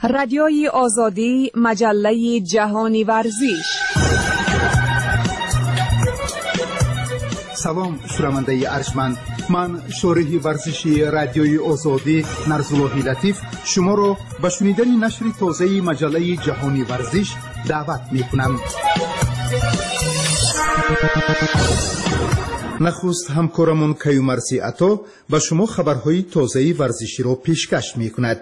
رادیوی آزادی، مجله جهانی ورزش. سلام شنونده ارجمند، من شارح ورزشی رادیوی آزادی نرزاللهی لطیف شما را به شنیدن نشر تازه مجله جهانی ورزش دعوت می‌کنم. نخست همکارمون کیومرسی عطا به شما خبرهای تازه ورزشی را پیشکش می‌کند.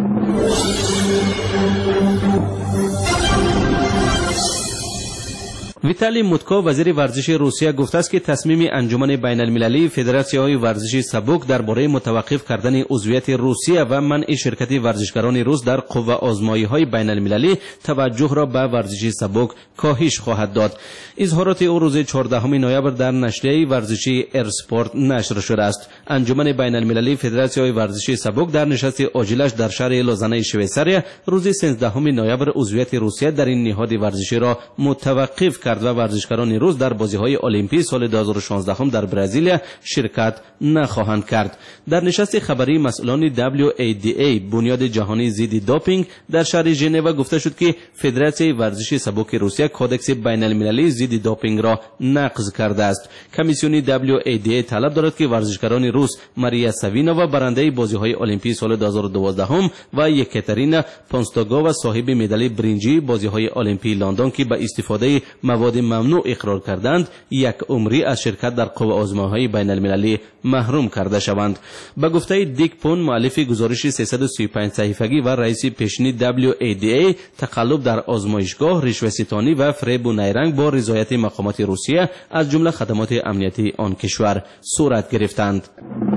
ویتالی موتکو وزیر ورزش روسیه گفته است که تصمیم انجمن بین المللی فدراسی‌های ورزشی سبک درباره متوقف کردن عضویت روسیه و منع شرکت ورزشکاران روس در قوه آزمایی‌های بین المللی توجه را به ورزش سبک کاهش خواهد داد. اظهارات او روز 14 نوامبر در نشریه ورزشی ارسپورت نشر شده است. انجمن بین المللی فدراسی‌های ورزشی سبک در نشست عاجلش در شهر لوزانه شویساریا روز 13 نوامبر عضویت روسیه در این نهاد ورزشی را متوقف کرد و ورزشکاران روس در بازی‌های المپیک سال 2016 در برزیل شرکت نخواهند کرد. در نشست خبری مسئولان WADA بنیاد جهانی ضد دوپینگ در شهر ژنو گفته شد که فدراسیون ورزش سبک روسیه کودکس بین المللی ضد دوپینگ را نقض کرده است. کمیسیون WADA طلب دارد که ورزشکاران روس ماریا ساوینووا برنده بازی‌های المپیک سال 2012 و یکاترینا پونستوگووا صاحب مدال برنجی بازی‌های المپیک لندن که به استفاده مواد ممنوع اقرار کردند یک عمری از شرکت در قوه آزمایی‌های بین المللی محروم کرده شوند. به گفته دیک پون مؤلف گزارش 335 صفحه‌ای و رئیس پیشین WADA تقلب در آزمایشگاه، رشوه‌ستانی و فریب و نیرنگ با رضایت مقامات روسیه از جمله خدمات امنیتی آن کشور صورت گرفتند.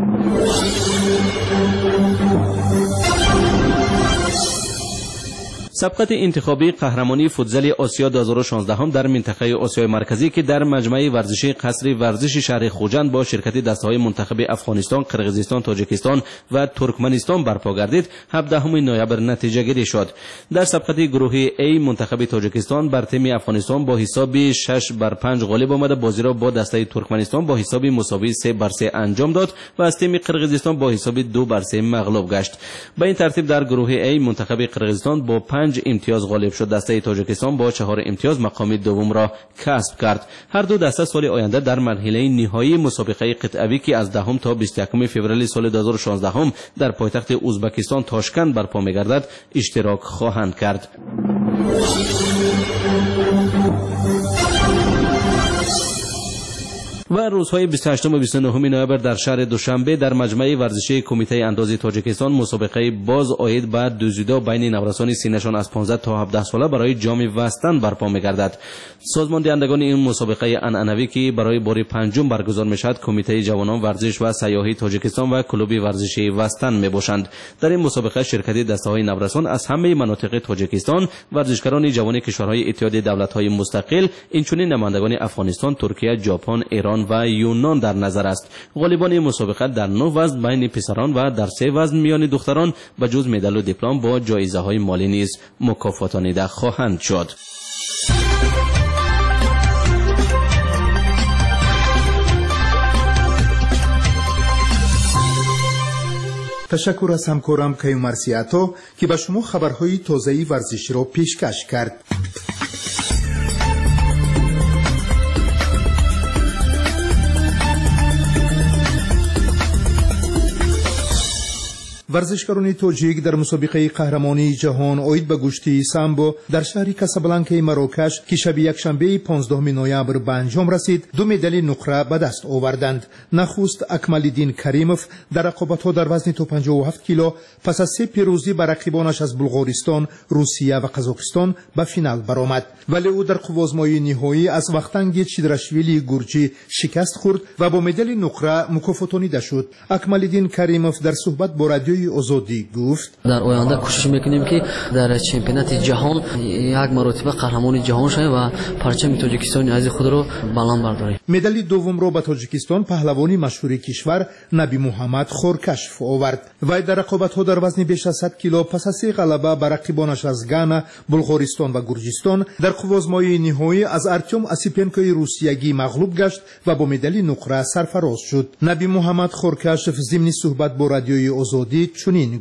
سبقت انتخابی قهرمانی فوتزال آسیا 2016 در منطقه آسیای مرکزی که در مجمع ورزشی قصر ورزش شهر خوجند با شرکت دسته‌های منتخب افغانستان، قرقیزستان، تاجیکستان و ترکمنستان برپا گردید 17 نوامبر نتیجه گیری شد. در سبقت گروه A منتخب تاجیکستان بر تیم افغانستان با حساب 6-5 غالب آمد، بازی را با دسته ترکمنستان با حساب مساوی 3-3 انجام داد و از تیم قرقیزستان با حساب 2-3 مغلوب گشت. به این ترتیب در گروه A منتخب قرقیزستان با 5 امتیاز غالب شد. دسته تاجیکستان با 4 امتیاز مقام دوم را کسب کرد. هر دو دسته سال آینده در مرحله نهایی مسابقه قطعه‌ای که از 10 تا 21 فوریه سال 2016 در پایتخت ازبکستان تاشکند برپا می‌گردد اشتراک خواهند کرد. و روزهای 28 و 29 نوامبر در شهر دوشنبه در مجمع ورزشی کمیته انداز تاجیکستان مسابقه باز آید به دوزیدو بین نورسان سینشان از 15 تا 17 ساله برای جام وستن برپا می‌گردد. سازمان دهندگان این مسابقه عنعنوی که برای بار پنجم برگزار می‌شود کمیته جوانان ورزش و سیاحی تاجیکستان و کلوب ورزشی وستن میباشند. در این مسابقه شرکت دسته‌های نورسان از همه مناطق تاجیکستان، ورزشکاران جوان کشورهای اتحاد دولت‌های مستقل، اینچنین نمایندگان افغانستان، ترکیه، ژاپن، ایران و یونان در نظر است. غالبان مسابقه در 9 وزن بین پسران و در 3 وزن میان دختران به جز مدال و دیپلم با جایزه‌های مالی نیز مکافاتانیده خواهند شد. تشکر از همکارم کیومرسی عطا که به شما خبرهای تازه ورزشی را پیشکش کرد. ورزشکاران تاجیک در مسابقه قهرمانی جهان آید به گشتی سامبو در شهر کاسابلانکای مراکش که شب یکشنبه 15 نوامبر به انجام رسید 2 مدال نقره به دست آوردند. نخست اکمالدین کریموف در رقابت‌ها در وزن تا 57 کیلو پس از 3 پیروزی بر رقیبانش از بلغارستان، روسیه و قزاقستان به فینال برآمد، ولی او در قوازمایی نهایی از وختنگ چیدرشویلی گورجی شکست خورد و با مدال نقره مکافاتانیده شد. اکمالدین کریموف در صحبت با رادیوی آزادی گفت: در آینده کوشش میکنیم که در چمپیونات جهان یک مرتبه قهرمان جهان شویم و پرچم تاجیکستان عزیز خود را بلند برداریم. مدال دوم را به تاجیکستان پهلوانی مشهور کشور نبی محمد خورکشف آورد. وی در رقابت‌ها در وزن بیش از 100 کیلو پس از غلبه بر رقیبانش از گانا، بلغارستان و گرجستان در قوازمایی نهایی از ارتیم اسیپینکوی روسیگی مغلوب گشت و با مدال نقره سرفراز شد. نبی محمد خورکشف ضمن صحبت با رادیوی آزادی چنین گفت: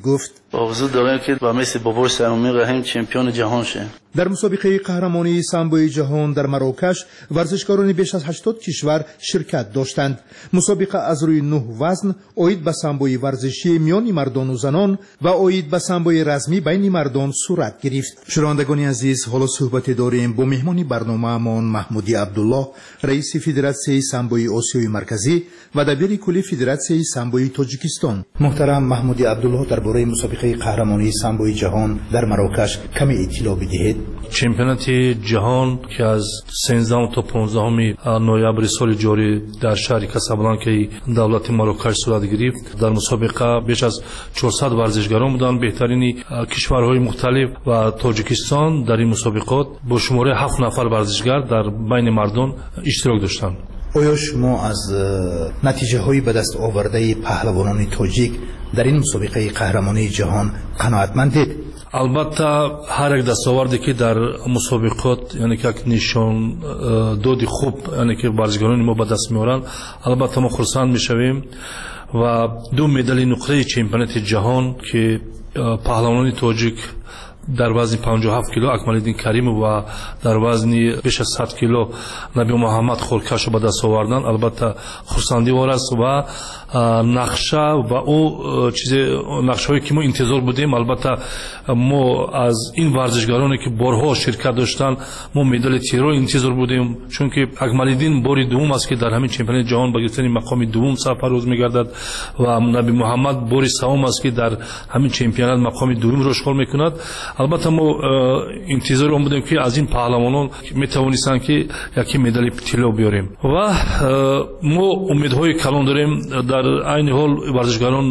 آرزو داریم که با مثل بابور سرمامی رحیم چمپیون جهان شه. در مسابقه قهرمانی سامبوی جهان در مراکش ورزشکاران بیش از 80 کشور شرکت داشتند. مسابقه از روی 9 وزن اوید به سامبوی ورزشی میان مردان و زنان و اوید به سامبوی رزمی بین مردان صورت گرفت. شنوندگان عزیز، حالا صحبت داریم با مهمان برنامه‌مان محمودی عبدالله، رئیس فدراسیون سامبوی آسیای مرکزی و دبیر کلی فدراسیون سامبوی تاجیکستان. محترم محمودی عبدالله، درباره مسابقه قهرمانی سامبوی جهان در مراکش کمی اطلاع بدهید. چمپیونات جهان که از 13 تا 15 نوامبر سال جاری در شهر کاسابلانکا دولت مراکش صورت گرفت. در مسابقه بیش از 400 ورزشکاران بودند، بهترین کشورهای مختلف و تاجیکستان در این مسابقات با شماره 7 نفر ورزشکار در بین مردان اشتراک داشتند. آیا شما از نتیجه های به دست آورده پهلوانان تاجیک در این مسابقه قهرمانی جهان قناعتمندید؟ البته هر یک دستاوردی که در مسابقات یعنی که نشان دادی خوب یعنی که ورزشکاران ما به دست میارن، البته ما خرسند میشویم و 2 مدال نقره چمپیونات جهان که پهلوانان تاجیک در وزن 57 کیلو اکمالالدین کریم و در وزن بیش از 100 کیلو نبی محمد خورکش به دست آوردن، البته خرسندی وار است و نقشه و او چیز نقشه‌ای که ما انتظار بودیم. البته ما از این ورزشکارانی که بارها شرکت داشتن ما مدال طلا انتظار بودیم، چون که اکمالالدین باری دوم است که در همین چمپیونات جهان به گرفتن مقام دوم سفر روز می‌گردد و نبی محمد باری سوم است که در همین چمپیونات مقام دوم رو اشغال می‌کند. البته ما انتظار اون بودیم که از این پهلوانان میتوانستن که یکی مدال طلا بیاریم و ما امیدهای کلان داریم. در عین حال ورزشکاران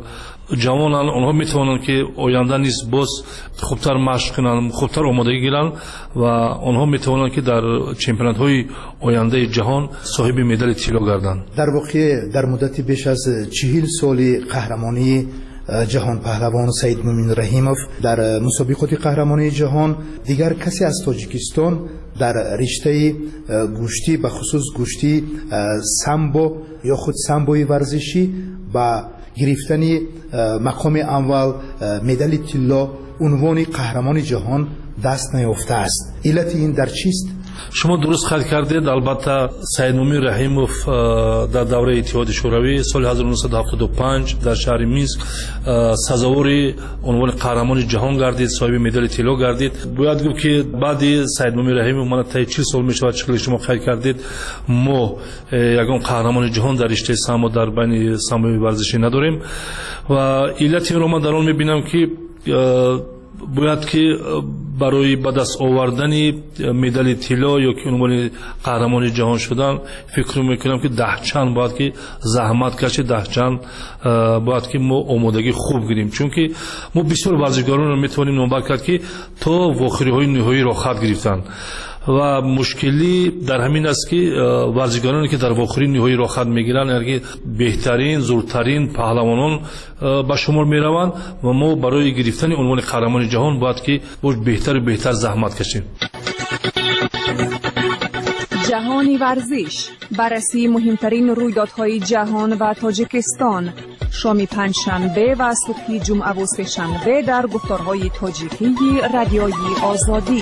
جوانان اونها میتوانند که آینده نیست باز خوبتر مشق کنند، خوبتر آمادگی گیرند و اونها میتوانند که در چمپیونات های آینده جهان صاحب مدال طلا گردند. در واقع در مدت بیش از 40 سال قهرمانی جهان پهلوان سید مومن رحیموف در مسابقات قهرمانی جهان دیگر کسی از تاجیکستان در رشته گوشتی به خصوص گوشتی سامبو یا خود سامبوی ورزشی با گرفتن مقام اول مدال طلا عنوان قهرمان جهان دست نیافته است. علت این در چیست؟ شما درست خاطر کردید. البته سید مومن رحیموف در دوره اتحاد شوروی سال 1975 در شهر مینسک سزاوار عنوان قهرمان جهان گردید، صاحب مدال طلا گردید. باید گفت که بعد سید مومن رحیموف من تا 40 سال میشود شکل شما خاطر کردید ما یگان قهرمان جهان در رشته سامبو در بین سامبو ورزشی نداریم و علت این رو من در آن میبینم که باید که برای به دست آوردن مدال طلا یا که عنوان قهرمان جهان شدن فکر میکنم که 10 چند باید که زحمت کشه، 10 چند باید که ما آمادگی خوب گیریم، چون که ما بسیار ورزشکاران رو میتونیم نمبر کرد که تا واخری های نهایی را خط گرفتن و مشکلی در همین است که ورزشکارانی که در واخری نهایی را خط میگیرن یعنی بهترین زورترین پهلوانان به شمار میروند و ما برای گرفتن عنوان قهرمان جهان باید که بهتر و بهتر زحمت کشیم. جهانی ورزش، بررسی مهمترین رویدادهای جهان و تاجیکستان، شام پنجشنبه و صبح جمعه و سه‌شنبه در گفتارهای تاجیکی رادیوی آزادی.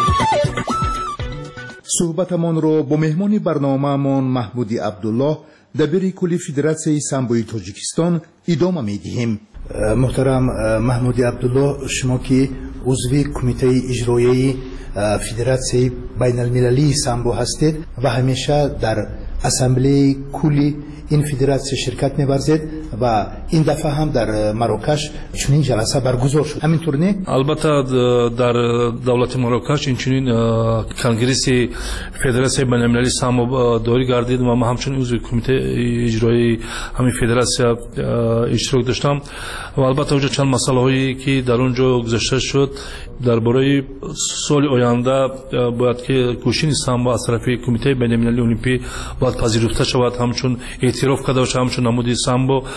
صحبتمان را با مهمان برنامه‌مان محمودی عبدالله دبیر کلی فدراسیون سامبوی تاجیکستان ادامه می‌دهیم. محترم محمودی عبدالله، شما که عضو کمیته اجرایی فدراسیون بین المللی سامبو هستید و همیشه در اسامبله کلی این فدراسیون شرکت می‌ورزید و این دفعه هم در مراکش چنین جلسه برگزار شد، همینطور نه؟ البته در دولت مراکش این چنین کنگرس فدراسیون بین المللی سامبو داری گردید و من همچنین عضو کمیته اجرایی همین فدراسیون اشتراک داشتم و البته اونجا چند مسئله هایی که در اونجا گذاشته شد درباره سال آینده باید که گوشین سامبو از طرف کمیته بین المللی المپی باید پذیرفته شود، همچون اعتراف کرده باشه، همچون نمود سامبو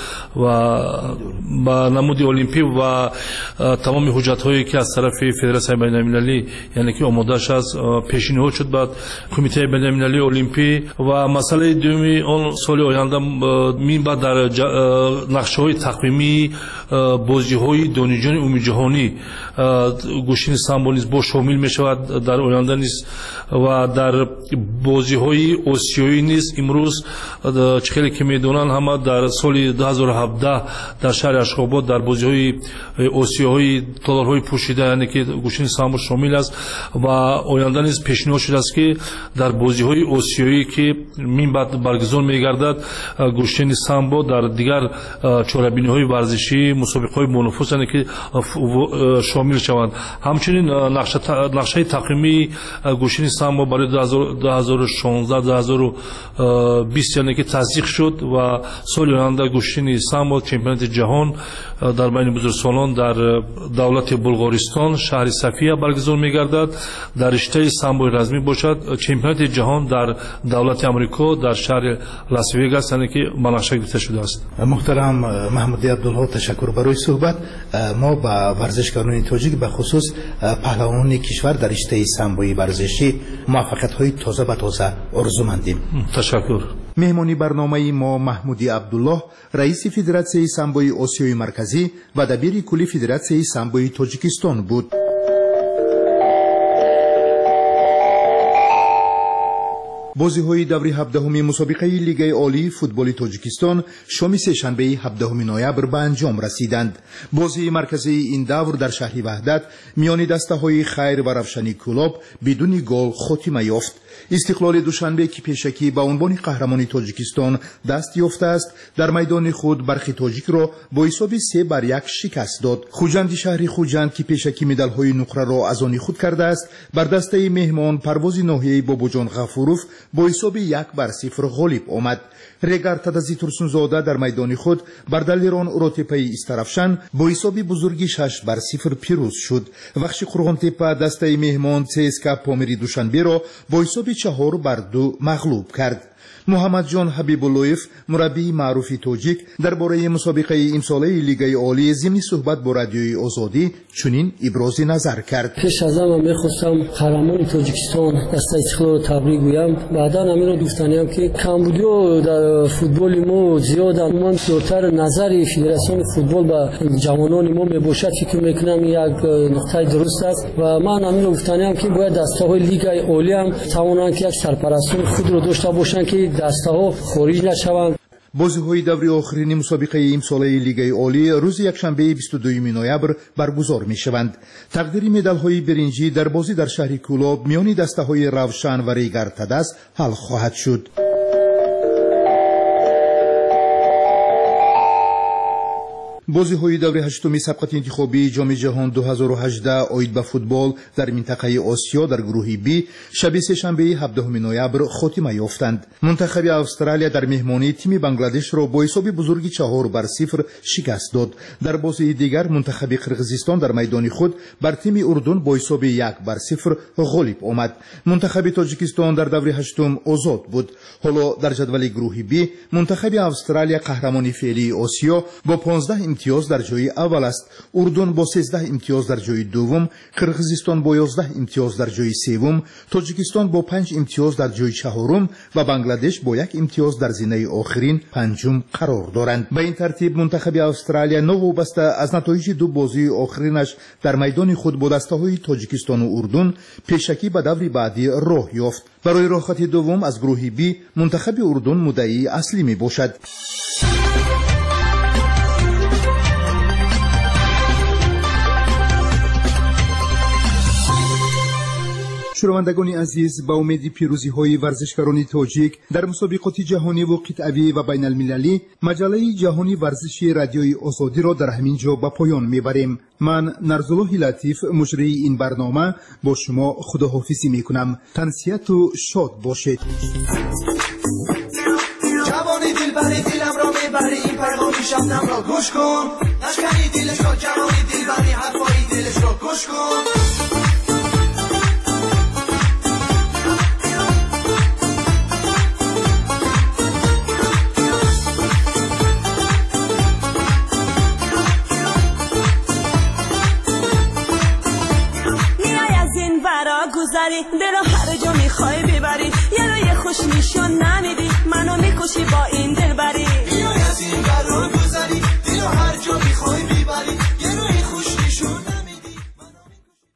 و با نمود المپی و تمام حجت‌هایی که از طرف فدراسیون بین‌المللی یعنی که آماده‌اش از پیشینه‌ها شد بعد کمیته بین‌المللی المپی و مسئله دومی اون سال آینده می بعد در نقشه‌های تقویمی بازی‌های دانشجویان عمومی جهانی گوشین سامبو نیز با شامل می‌شود در آینده نیز و در بازی‌های آسیایی نیز امروز چخیلی که می‌دونن همه در سال 2017 در شهر اشخاباد در بازی‌های آسیایی تالارهای پوشیده یعنی که گوشین سامبو شامل است و آینده نیز پیشنهاد شده است که در بازی‌های آسیایی که من بعد برگزار می‌گردد گوشین سامبو در دیگر چهاربینی‌های ورزشی مسابقه‌های منافس یعنی که شامل شوند. همچنین نقشه تقویمی گوشین سامبو برای 2016 2020 یعنی که تصدیق شد و سال آینده گوشین سامبو چمپیونات جهان در بین بزرگسالان در دولت بلغارستان شهر صفیه برگزار می‌گردد. در رشته سامبو رزمی باشد چمپیونات جهان در دولت آمریکا در شهر لاس وگاس یعنی که مناقشه گرفته شده است. محترم محمودی عبدالله تشکر برای صحبت. ما با ورزشکاران تاجیک به خصوص پهلوانان کشور در رشته سامبوی ورزشی موفقیت‌های تازه به تازه آرزومندیم. تشکر. مهمانی برنامه ما محمودی عبدالله رئیس فدراسیون سامبوی آسیای مرکزی و دبیر کلی فدراسیون سامبوی تاجیکستان بود. بازی‌های دوره 17 مسابقه لیگ عالی فوتبال تاجیکستان شام سه‌شنبه 17 نوامبر به انجام رسیدند. بازی مرکزی این دور در شهر وحدت میان دسته‌های خیر و روشنی کلوب بدون گل خاتمه یافت. استقلال دوشنبه که پیشکی به عنوان قهرمان تاجیکستان دست یافته است در میدان خود برخی تاجیک را با حساب 3-1 شکست داد. خوجند شهر خوجند که پیشکی مدال‌های نقره را از آن خود کرده است بر دسته مهمان پرواز ناحیه باباجان غفوروف با حساب 1-0 غالب آمد. رگر تدزی ترسونزاده در میدان خود بر دلیران اوراتپی استرافشن با حساب بزرگی 6-0 پیروز شد. وخش قرغانتپه دسته مهمان CSKA پامیری دوشنبه را با حساب 4-2 مغلوب کرد. محمد جان حبیب‌اللهیف مربی معروف تاجیک درباره مسابقه امساله لیگ عالی ضمن صحبت با رادیوی آزادی چنین ابراز نظر کرد. پیش از همه می‌خواستم قهرمان تاجیکستان دسته استقلال را تبریک گویم. بعدا همین را گفتنیم که کمبودی در فوتبال ما زیاد عموما دورتر نظر فدراسیون فوتبال به جوانان ما میباشد فکر میکنم یک نقطه درست است و من همین را گفتنیم که باید دسته‌های لیگ عالی هم توانند که یک سرپرستان خود را داشته باشند که دسته‌ها خارج نشوند. بازی‌های دوره آخرین مسابقه امساله لیگ عالی روز یکشنبه 22 نوامبر برگزار می‌شوند. تقدیر مدال‌های برنجی در بازی در شهر کولاب میان دسته‌های روشن و ریگر تدس حل خواهد شد. بازی‌های دوره هشتمی سبقت انتخابی جام جهان 2018 عاید به فوتبال در منطقه آسیا در گروه بی شب سه‌شنبه 17 نوامبر خاتمه یافتند. منتخب استرالیا در مهمانی تیم بنگلادش را با حساب بزرگی 4-0 شکست داد. در بازی دیگر منتخب قرقیزستان در میدان خود بر تیم اردن با حساب 1-0 غالب آمد. منتخب تاجیکستان در دوره هشتم آزاد بود. حالا در جدول گروه بی منتخب استرالیا قهرمان فعلی آسیا با 15 امتیاز در جای اول است. اردن با 13 امتیاز در جای دوم، قرقیزستان با 11 امتیاز در جای سوم، تاجیکستان با 5 امتیاز در جای چهارم و بنگلادش با 1 امتیاز در زینه آخرین پنجم قرار دارند. به این ترتیب منتخب استرالیا نوابسته از نتایج دو بازی آخرینش در میدان خود با دسته‌های تاجیکستان و اردن پیشکی به دور بعدی راه یافت. برای راحت دوم از گروه بی منتخب اردن مدعی اصلی می باشد. شنوندگان عزیز، با امید پیروزی‌های ورزشکاران تاجیک در مسابقات جهانی و قطعی و بین المللی مجله جهانی ورزشی رادیوی آزادی را در همین جا به پایان میبریم. من نرزالله لطیف مجری این برنامه با شما خداحافظی میکنم. تنسیت و شاد باشید. جوانی دلبری دلم را میبری، این پیغامی شبنم را گوش کن، نشکنی دلش را، جوانی دلبری حرفای دلش را گوش کن. گذری دلو هر جا میخوای ببری یه خوش نشون نمیدی منو میکشی با این دل بری بیا از این برو گذری دلو هر جا میخوای ببری